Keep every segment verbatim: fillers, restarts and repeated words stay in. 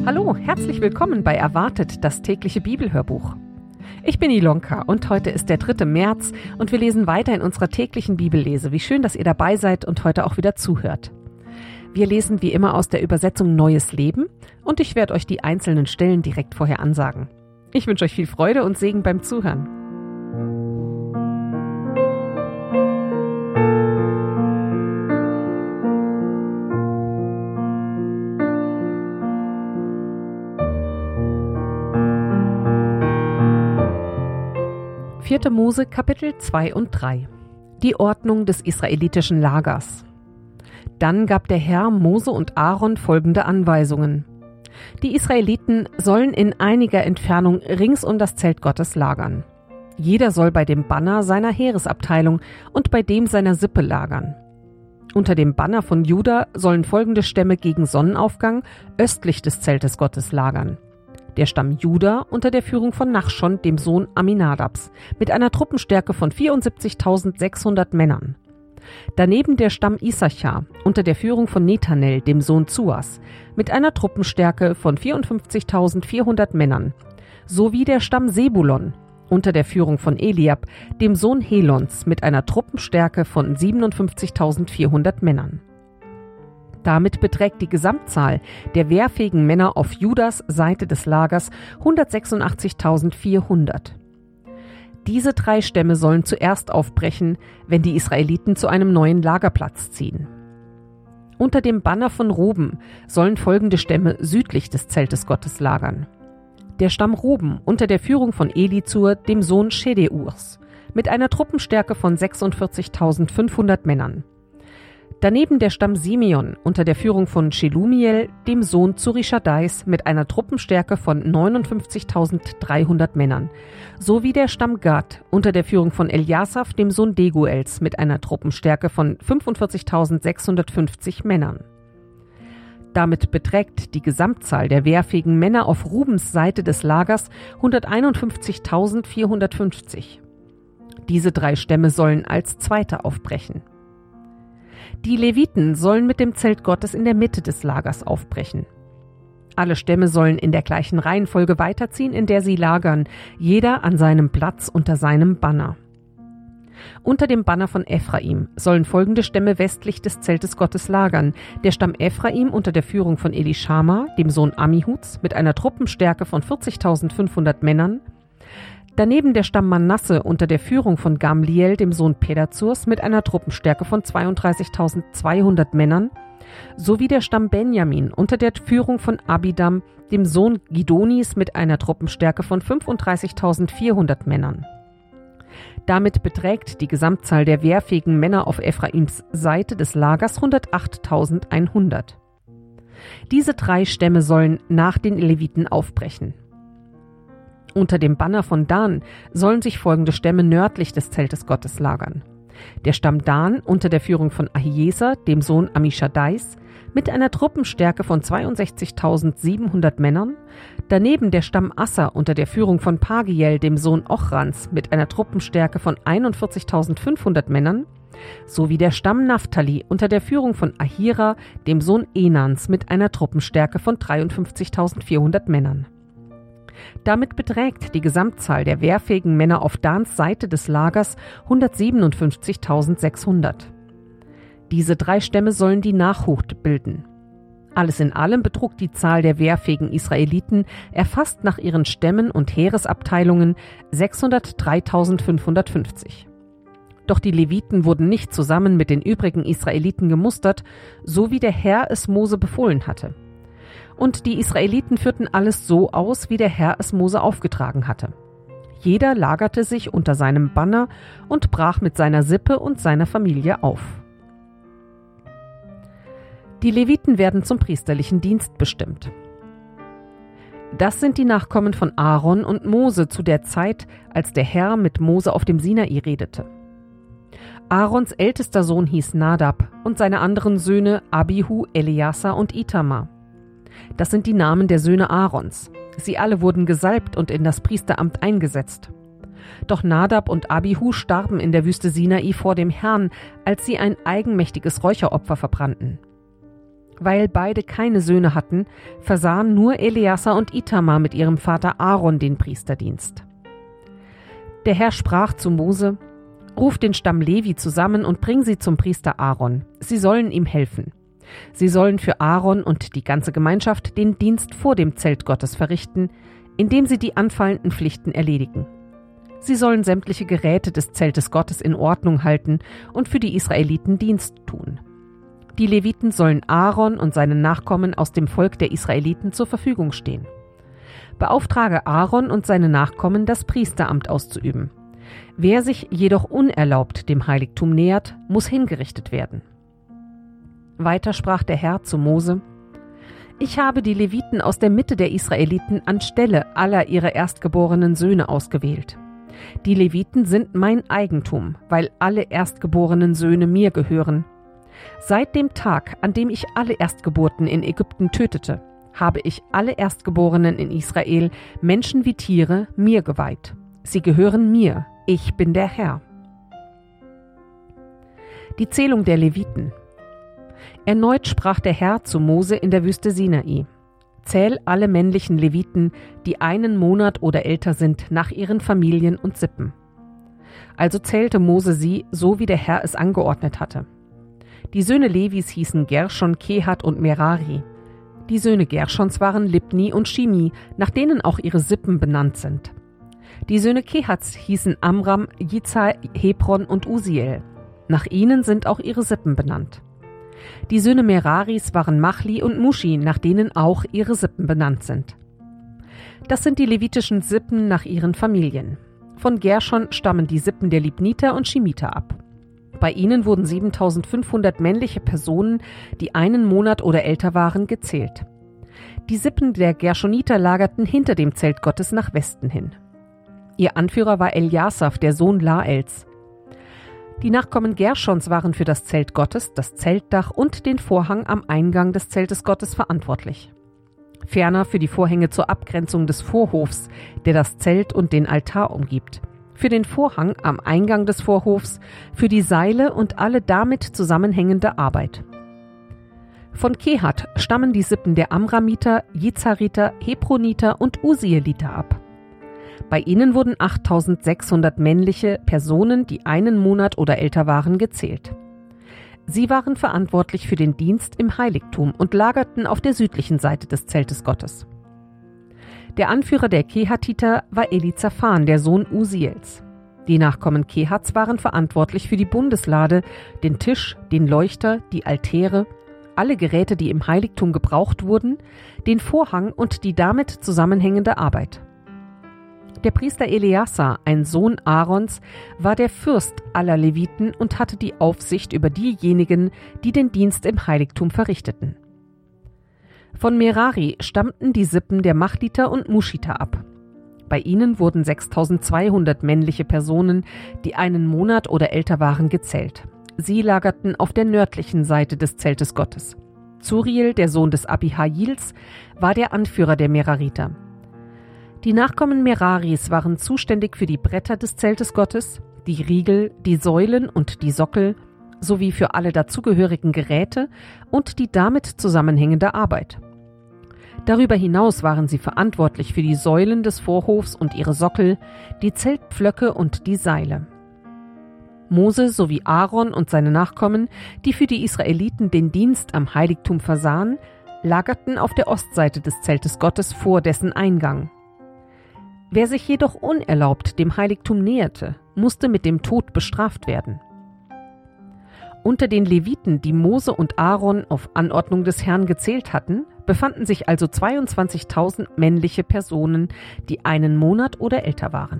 Hallo, herzlich willkommen bei Erwartet, das tägliche Bibelhörbuch. Ich bin Ilonka und heute ist der dritte März und wir lesen weiter in unserer täglichen Bibellese. Wie schön, dass ihr dabei seid und heute auch wieder zuhört. Wir lesen wie immer aus der Übersetzung Neues Leben und ich werde euch die einzelnen Stellen direkt vorher ansagen. Ich wünsche euch viel Freude und Segen beim Zuhören. vierte Mose Kapitel zwei und drei. Die Ordnung des israelitischen Lagers. Dann gab der Herr Mose und Aaron folgende Anweisungen. Die Israeliten sollen in einiger Entfernung rings um das Zelt Gottes lagern. Jeder soll bei dem Banner seiner Heeresabteilung und bei dem seiner Sippe lagern. Unter dem Banner von Juda sollen folgende Stämme gegen Sonnenaufgang östlich des Zeltes Gottes lagern. Der Stamm Juda unter der Führung von Nachschon, dem Sohn Aminadabs, mit einer Truppenstärke von vierundsiebzigtausendsechshundert Männern. Daneben der Stamm Issachar unter der Führung von Nethanel, dem Sohn Zuas, mit einer Truppenstärke von vierundfünfzigtausendvierhundert Männern, sowie der Stamm Sebulon unter der Führung von Eliab, dem Sohn Helons, mit einer Truppenstärke von siebenundfünfzigtausendvierhundert Männern. Damit beträgt die Gesamtzahl der wehrfähigen Männer auf Judas Seite des Lagers hundertsechsundachtzigtausendvierhundert. Diese drei Stämme sollen zuerst aufbrechen, wenn die Israeliten zu einem neuen Lagerplatz ziehen. Unter dem Banner von Ruben sollen folgende Stämme südlich des Zeltes Gottes lagern. Der Stamm Ruben unter der Führung von Elizur, dem Sohn Schedeurs, mit einer Truppenstärke von sechsundvierzigtausendfünfhundert Männern. Daneben der Stamm Simeon unter der Führung von Shelumiel, dem Sohn Zurischadais, mit einer Truppenstärke von neunundfünfzigtausenddreihundert Männern, sowie der Stamm Gad unter der Führung von Eliasaph, dem Sohn Deguels, mit einer Truppenstärke von fünfundvierzigtausendsechshundertfünfzig Männern. Damit beträgt die Gesamtzahl der wehrfähigen Männer auf Rubens Seite des Lagers hunderteinundfünfzigtausendvierhundertfünfzig. Diese drei Stämme sollen als Zweite aufbrechen. Die Leviten sollen mit dem Zelt Gottes in der Mitte des Lagers aufbrechen. Alle Stämme sollen in der gleichen Reihenfolge weiterziehen, in der sie lagern, jeder an seinem Platz unter seinem Banner. Unter dem Banner von Ephraim sollen folgende Stämme westlich des Zeltes Gottes lagern. Der Stamm Ephraim unter der Führung von Elishama, dem Sohn Ammihuds, mit einer Truppenstärke von vierzigtausendfünfhundert Männern. Daneben der Stamm Manasse unter der Führung von Gamliel, dem Sohn Pedazurs, mit einer Truppenstärke von zweiunddreißigtausendzweihundert Männern, sowie der Stamm Benjamin unter der Führung von Abidam, dem Sohn Gidonis, mit einer Truppenstärke von fünfunddreißigtausendvierhundert Männern. Damit beträgt die Gesamtzahl der wehrfähigen Männer auf Ephraims Seite des Lagers hundertachttausendeinhundert. Diese drei Stämme sollen nach den Leviten aufbrechen. Unter dem Banner von Dan sollen sich folgende Stämme nördlich des Zeltes Gottes lagern. Der Stamm Dan unter der Führung von Ahieser, dem Sohn Ammischaddais, mit einer Truppenstärke von zweiundsechzigtausendsiebenhundert Männern. Daneben der Stamm Asser unter der Führung von Pagiel, dem Sohn Ochrans, mit einer Truppenstärke von einundvierzigtausendfünfhundert Männern. Sowie der Stamm Naphtali unter der Führung von Ahira, dem Sohn Enans, mit einer Truppenstärke von dreiundfünfzigtausendvierhundert Männern. Damit beträgt die Gesamtzahl der wehrfähigen Männer auf Dans Seite des Lagers hundertsiebenundfünfzigtausendsechshundert. Diese drei Stämme sollen die Nachhut bilden. Alles in allem betrug die Zahl der wehrfähigen Israeliten, erfasst nach ihren Stämmen und Heeresabteilungen, sechshundertdreitausendfünfhundertfünfzig. Doch die Leviten wurden nicht zusammen mit den übrigen Israeliten gemustert, so wie der Herr es Mose befohlen hatte. Und die Israeliten führten alles so aus, wie der Herr es Mose aufgetragen hatte. Jeder lagerte sich unter seinem Banner und brach mit seiner Sippe und seiner Familie auf. Die Leviten werden zum priesterlichen Dienst bestimmt. Das sind die Nachkommen von Aaron und Mose zu der Zeit, als der Herr mit Mose auf dem Sinai redete. Aarons ältester Sohn hieß Nadab und seine anderen Söhne Abihu, Eleazar und Itamar. Das sind die Namen der Söhne Aarons. Sie alle wurden gesalbt und in das Priesteramt eingesetzt. Doch Nadab und Abihu starben in der Wüste Sinai vor dem Herrn, als sie ein eigenmächtiges Räucheropfer verbrannten. Weil beide keine Söhne hatten, versahen nur Eleazar und Itamar mit ihrem Vater Aaron den Priesterdienst. Der Herr sprach zu Mose: Ruf den Stamm Levi zusammen und bring sie zum Priester Aaron. Sie sollen ihm helfen. Sie sollen für Aaron und die ganze Gemeinschaft den Dienst vor dem Zelt Gottes verrichten, indem sie die anfallenden Pflichten erledigen. Sie sollen sämtliche Geräte des Zeltes Gottes in Ordnung halten und für die Israeliten Dienst tun. Die Leviten sollen Aaron und seinen Nachkommen aus dem Volk der Israeliten zur Verfügung stehen. Beauftrage Aaron und seine Nachkommen, das Priesteramt auszuüben. Wer sich jedoch unerlaubt dem Heiligtum nähert, muss hingerichtet werden. Weiter sprach der Herr zu Mose: Ich habe die Leviten aus der Mitte der Israeliten anstelle aller ihrer erstgeborenen Söhne ausgewählt. Die Leviten sind mein Eigentum, weil alle erstgeborenen Söhne mir gehören. Seit dem Tag, an dem ich alle Erstgeburten in Ägypten tötete, habe ich alle Erstgeborenen in Israel, Menschen wie Tiere, mir geweiht. Sie gehören mir, ich bin der Herr. Die Zählung der Leviten. Erneut sprach der Herr zu Mose in der Wüste Sinai: Zähl alle männlichen Leviten, die einen Monat oder älter sind, nach ihren Familien und Sippen. Also zählte Mose sie, so wie der Herr es angeordnet hatte. Die Söhne Levis hießen Gershon, Kehat und Merari. Die Söhne Gershons waren Libni und Shimi, nach denen auch ihre Sippen benannt sind. Die Söhne Kehats hießen Amram, Jizai, Hebron und Uziel. Nach ihnen sind auch ihre Sippen benannt. Die Söhne Meraris waren Machli und Mushi, nach denen auch ihre Sippen benannt sind. Das sind die levitischen Sippen nach ihren Familien. Von Gershon stammen die Sippen der Libniter und Shimiter ab. Bei ihnen wurden siebentausendfünfhundert männliche Personen, die einen Monat oder älter waren, gezählt. Die Sippen der Gershoniter lagerten hinter dem Zelt Gottes nach Westen hin. Ihr Anführer war Eljasaph, der Sohn Laels. Die Nachkommen Gershons waren für das Zelt Gottes, das Zeltdach und den Vorhang am Eingang des Zeltes Gottes verantwortlich. Ferner für die Vorhänge zur Abgrenzung des Vorhofs, der das Zelt und den Altar umgibt, für den Vorhang am Eingang des Vorhofs, für die Seile und alle damit zusammenhängende Arbeit. Von Kehat stammen die Sippen der Amramiter, Jizariter, Hebroniter und Uzieliter ab. Bei ihnen wurden achttausendsechshundert männliche Personen, die einen Monat oder älter waren, gezählt. Sie waren verantwortlich für den Dienst im Heiligtum und lagerten auf der südlichen Seite des Zeltes Gottes. Der Anführer der Kehatiter war Elizaphan, der Sohn Uziels. Die Nachkommen Kehats waren verantwortlich für die Bundeslade, den Tisch, den Leuchter, die Altäre, alle Geräte, die im Heiligtum gebraucht wurden, den Vorhang und die damit zusammenhängende Arbeit. Der Priester Eleazar, ein Sohn Aarons, war der Fürst aller Leviten und hatte die Aufsicht über diejenigen, die den Dienst im Heiligtum verrichteten. Von Merari stammten die Sippen der Machliter und Muschiter ab. Bei ihnen wurden sechstausendzweihundert männliche Personen, die einen Monat oder älter waren, gezählt. Sie lagerten auf der nördlichen Seite des Zeltes Gottes. Zuriel, der Sohn des Abihails, war der Anführer der Merariter. Die Nachkommen Meraris waren zuständig für die Bretter des Zeltes Gottes, die Riegel, die Säulen und die Sockel, sowie für alle dazugehörigen Geräte und die damit zusammenhängende Arbeit. Darüber hinaus waren sie verantwortlich für die Säulen des Vorhofs und ihre Sockel, die Zeltpflöcke und die Seile. Mose sowie Aaron und seine Nachkommen, die für die Israeliten den Dienst am Heiligtum versahen, lagerten auf der Ostseite des Zeltes Gottes vor dessen Eingang. Wer sich jedoch unerlaubt dem Heiligtum näherte, musste mit dem Tod bestraft werden. Unter den Leviten, die Mose und Aaron auf Anordnung des Herrn gezählt hatten, befanden sich also zweiundzwanzigtausend männliche Personen, die einen Monat oder älter waren.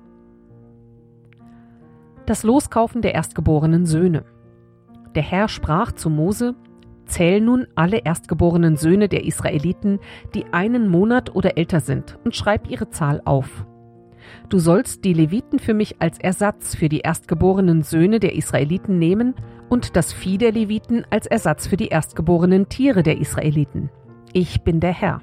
Das Loskaufen der erstgeborenen Söhne. Der Herr sprach zu Mose: Zähl nun alle erstgeborenen Söhne der Israeliten, die einen Monat oder älter sind, und schreib ihre Zahl auf. Du sollst die Leviten für mich als Ersatz für die erstgeborenen Söhne der Israeliten nehmen und das Vieh der Leviten als Ersatz für die erstgeborenen Tiere der Israeliten. Ich bin der Herr.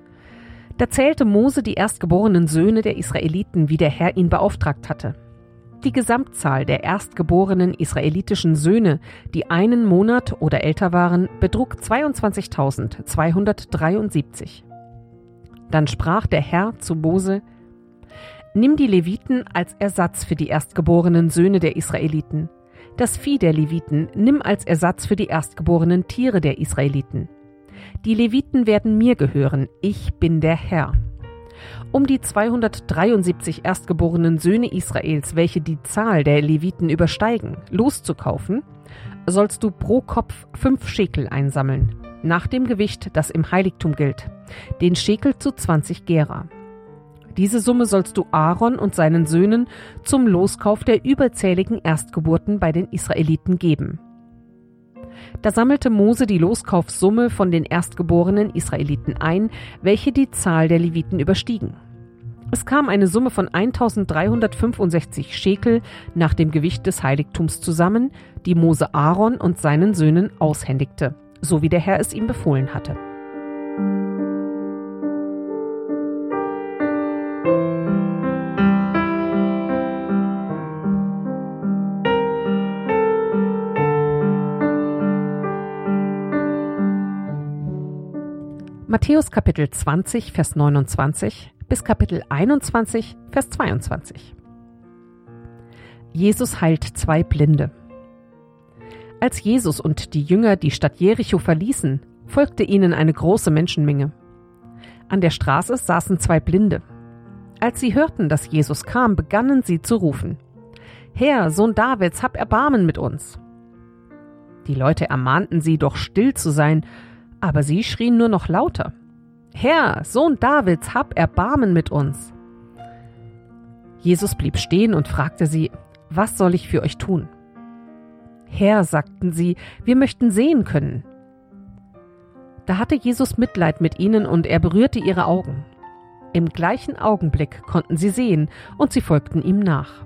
Da zählte Mose die erstgeborenen Söhne der Israeliten, wie der Herr ihn beauftragt hatte. Die Gesamtzahl der erstgeborenen israelitischen Söhne, die einen Monat oder älter waren, betrug zweiundzwanzigtausendzweihundertdreiundsiebzig. Dann sprach der Herr zu Mose: Nimm die Leviten als Ersatz für die erstgeborenen Söhne der Israeliten. Das Vieh der Leviten nimm als Ersatz für die erstgeborenen Tiere der Israeliten. Die Leviten werden mir gehören, ich bin der Herr. Um die zweihundertdreiundsiebzig erstgeborenen Söhne Israels, welche die Zahl der Leviten übersteigen, loszukaufen, sollst du pro Kopf fünf Schekel einsammeln, nach dem Gewicht, das im Heiligtum gilt, den Schekel zu zwanzig Gera. Diese Summe sollst du Aaron und seinen Söhnen zum Loskauf der überzähligen Erstgeburten bei den Israeliten geben. Da sammelte Mose die Loskaufsumme von den erstgeborenen Israeliten ein, welche die Zahl der Leviten überstiegen. Es kam eine Summe von eintausenddreihundertfünfundsechzig Schekel nach dem Gewicht des Heiligtums zusammen, die Mose Aaron und seinen Söhnen aushändigte, so wie der Herr es ihm befohlen hatte. Matthäus Kapitel zwanzig, Vers neunundzwanzig bis Kapitel einundzwanzig, Vers zweiundzwanzig. Jesus heilt zwei Blinde. Als Jesus und die Jünger die Stadt Jericho verließen, folgte ihnen eine große Menschenmenge. An der Straße saßen zwei Blinde. Als sie hörten, dass Jesus kam, begannen sie zu rufen: Herr, Sohn Davids, hab Erbarmen mit uns. Die Leute ermahnten sie, doch still zu sein, aber sie schrien nur noch lauter: Herr, Sohn Davids, hab Erbarmen mit uns. Jesus blieb stehen und fragte sie: Was soll ich für euch tun? Herr, sagten sie, wir möchten sehen können. Da hatte Jesus Mitleid mit ihnen und er berührte ihre Augen. Im gleichen Augenblick konnten sie sehen und sie folgten ihm nach.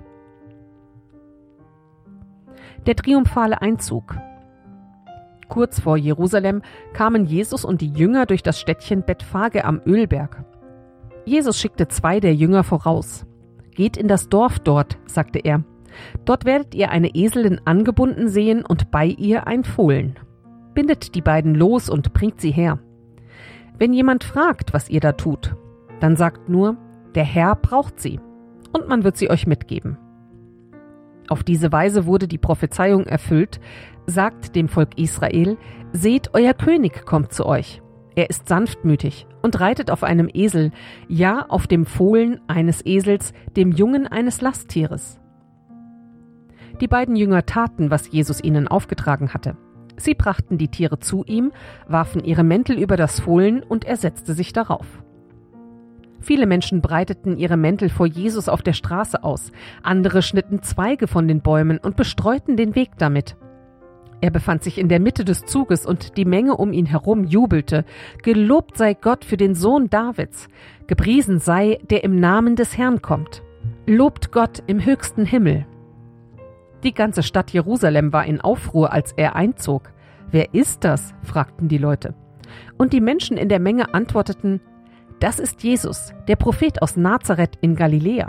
Der triumphale Einzug. Kurz vor Jerusalem kamen Jesus und die Jünger durch das Städtchen Bethphage am Ölberg. Jesus schickte zwei der Jünger voraus. Geht in das Dorf dort, sagte er. Dort werdet ihr eine Eselin angebunden sehen und bei ihr ein Fohlen. Bindet die beiden los und bringt sie her. Wenn jemand fragt, was ihr da tut, dann sagt nur: Der Herr braucht sie, und man wird sie euch mitgeben. Auf diese Weise wurde die Prophezeiung erfüllt: Sagt dem Volk Israel: Seht, euer König kommt zu euch. Er ist sanftmütig und reitet auf einem Esel, ja, auf dem Fohlen eines Esels, dem Jungen eines Lasttieres. Die beiden Jünger taten, was Jesus ihnen aufgetragen hatte. Sie brachten die Tiere zu ihm, warfen ihre Mäntel über das Fohlen und er setzte sich darauf. Viele Menschen breiteten ihre Mäntel vor Jesus auf der Straße aus, andere schnitten Zweige von den Bäumen und bestreuten den Weg damit. Er befand sich in der Mitte des Zuges und die Menge um ihn herum jubelte: Gelobt sei Gott für den Sohn Davids, gepriesen sei, der im Namen des Herrn kommt. Lobt Gott im höchsten Himmel. Die ganze Stadt Jerusalem war in Aufruhr, als er einzog. Wer ist das? Fragten die Leute. Und die Menschen in der Menge antworteten: Das ist Jesus, der Prophet aus Nazareth in Galiläa.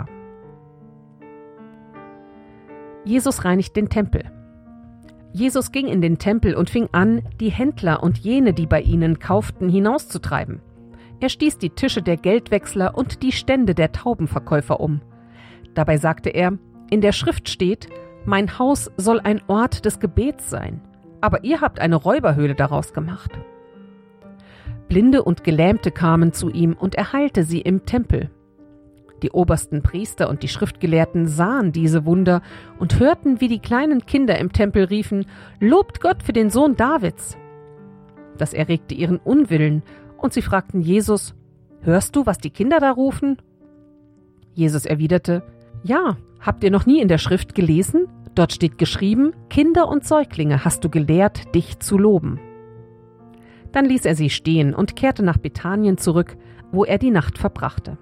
Jesus reinigt den Tempel. Jesus ging in den Tempel und fing an, die Händler und jene, die bei ihnen kauften, hinauszutreiben. Er stieß die Tische der Geldwechsler und die Stände der Taubenverkäufer um. Dabei sagte er: In der Schrift steht: Mein Haus soll ein Ort des Gebets sein, aber ihr habt eine Räuberhöhle daraus gemacht. Blinde und Gelähmte kamen zu ihm und er heilte sie im Tempel. Die obersten Priester und die Schriftgelehrten sahen diese Wunder und hörten, wie die kleinen Kinder im Tempel riefen: Lobt Gott für den Sohn Davids. Das erregte ihren Unwillen und sie fragten Jesus: Hörst du, was die Kinder da rufen? Jesus erwiderte: Ja, habt ihr noch nie in der Schrift gelesen? Dort steht geschrieben: Kinder und Säuglinge hast du gelehrt, dich zu loben. Dann ließ er sie stehen und kehrte nach Bethanien zurück, wo er die Nacht verbrachte.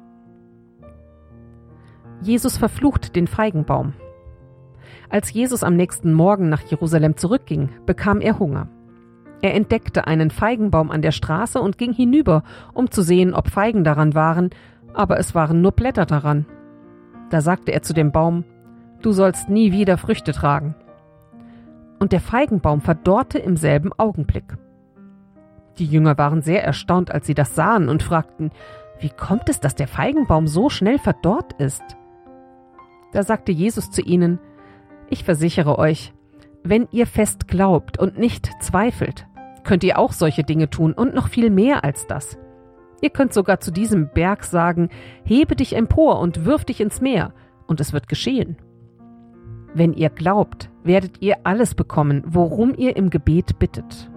Jesus verflucht den Feigenbaum. Als Jesus am nächsten Morgen nach Jerusalem zurückging, bekam er Hunger. Er entdeckte einen Feigenbaum an der Straße und ging hinüber, um zu sehen, ob Feigen daran waren, aber es waren nur Blätter daran. Da sagte er zu dem Baum: du sollst nie wieder Früchte tragen. Und der Feigenbaum verdorrte im selben Augenblick. Die Jünger waren sehr erstaunt, als sie das sahen und fragten, wie kommt es, dass der Feigenbaum so schnell verdorrt ist? Da sagte Jesus zu ihnen, ich versichere euch, wenn ihr fest glaubt und nicht zweifelt, könnt ihr auch solche Dinge tun und noch viel mehr als das. Ihr könnt sogar zu diesem Berg sagen, hebe dich empor und wirf dich ins Meer, und es wird geschehen. Wenn ihr glaubt, werdet ihr alles bekommen, worum ihr im Gebet bittet.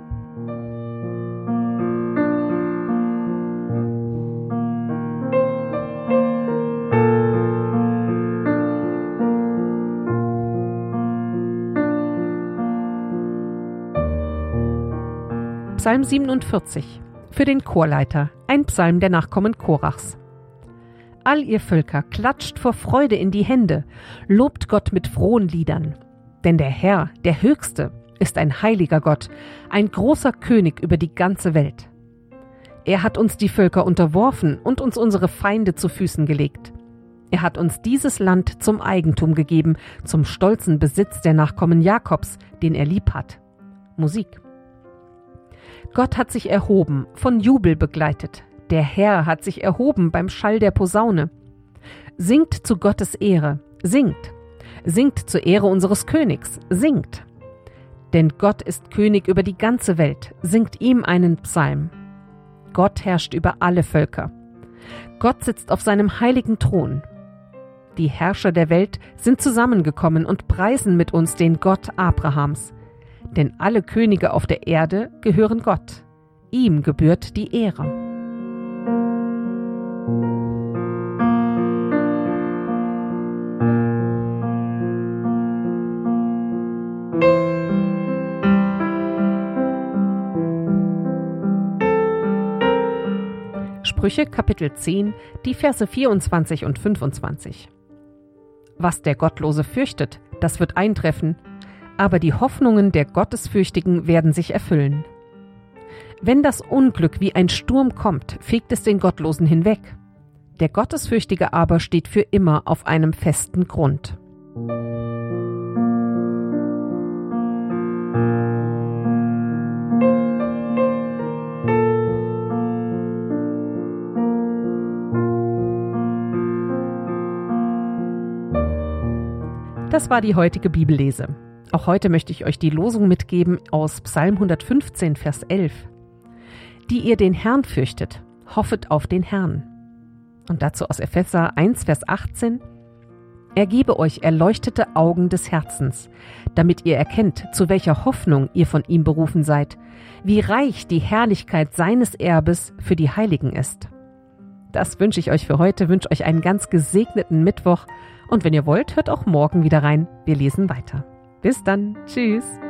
Psalm siebenundvierzig. Für den Chorleiter, ein Psalm der Nachkommen Korachs. All ihr Völker, klatscht vor Freude in die Hände, lobt Gott mit frohen Liedern. Denn der Herr, der Höchste, ist ein heiliger Gott, ein großer König über die ganze Welt. Er hat uns die Völker unterworfen und uns unsere Feinde zu Füßen gelegt. Er hat uns dieses Land zum Eigentum gegeben, zum stolzen Besitz der Nachkommen Jakobs, den er lieb hat. Musik. Gott hat sich erhoben, von Jubel begleitet. Der Herr hat sich erhoben beim Schall der Posaune. Singt zu Gottes Ehre, singt. Singt zur Ehre unseres Königs, singt. Denn Gott ist König über die ganze Welt, singt ihm einen Psalm. Gott herrscht über alle Völker. Gott sitzt auf seinem heiligen Thron. Die Herrscher der Welt sind zusammengekommen und preisen mit uns den Gott Abrahams. Denn alle Könige auf der Erde gehören Gott. Ihm gebührt die Ehre. Sprüche Kapitel zehn, die Verse vierundzwanzig und fünfundzwanzig. Was der Gottlose fürchtet, das wird eintreffen, aber die Hoffnungen der Gottesfürchtigen werden sich erfüllen. Wenn das Unglück wie ein Sturm kommt, fegt es den Gottlosen hinweg. Der Gottesfürchtige aber steht für immer auf einem festen Grund. Das war die heutige Bibellese. Auch heute möchte ich euch die Losung mitgeben aus Psalm hundertfünfzehn, Vers elf. Die ihr den Herrn fürchtet, hoffet auf den Herrn. Und dazu aus Epheser eins, Vers achtzehn. Er gebe euch erleuchtete Augen des Herzens, damit ihr erkennt, zu welcher Hoffnung ihr von ihm berufen seid, wie reich die Herrlichkeit seines Erbes für die Heiligen ist. Das wünsche ich euch für heute, wünsche euch einen ganz gesegneten Mittwoch und wenn ihr wollt, hört auch morgen wieder rein. Wir lesen weiter. Bis dann. Tschüss.